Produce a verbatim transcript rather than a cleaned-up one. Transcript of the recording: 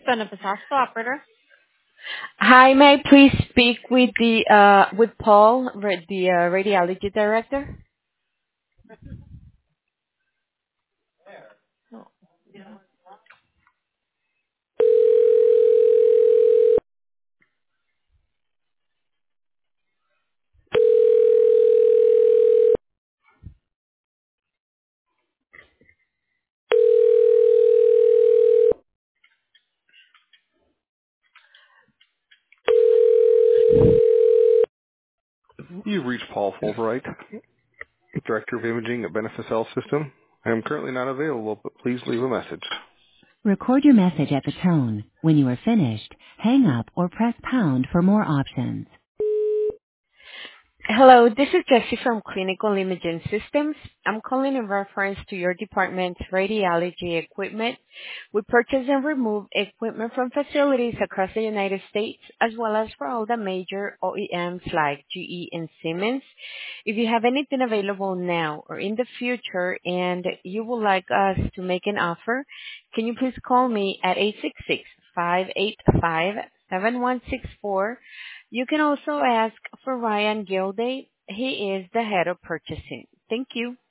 Son of a hospital operator. Hi, may I please speak with the uh with Paul, ra- the uh, radiology director? You've reached Paul Fulbright, Director of Imaging at Benefis Health System. I am currently not available, but please leave a message. Record your message at the tone. When you are finished, hang up or press pound for more options. Hello, this is Jessie from Clinical Imaging Systems. I'm calling in reference to your department's radiology equipment. We purchase and remove equipment from facilities across the United States, as well as for all the major O E Ms like G E and Siemens. If you have anything available now or in the future and you would like us to make an offer, can you please call me at eight six six, five eight five, seven one six four. You can also ask for Ryan Gilday. He is the head of purchasing. Thank you.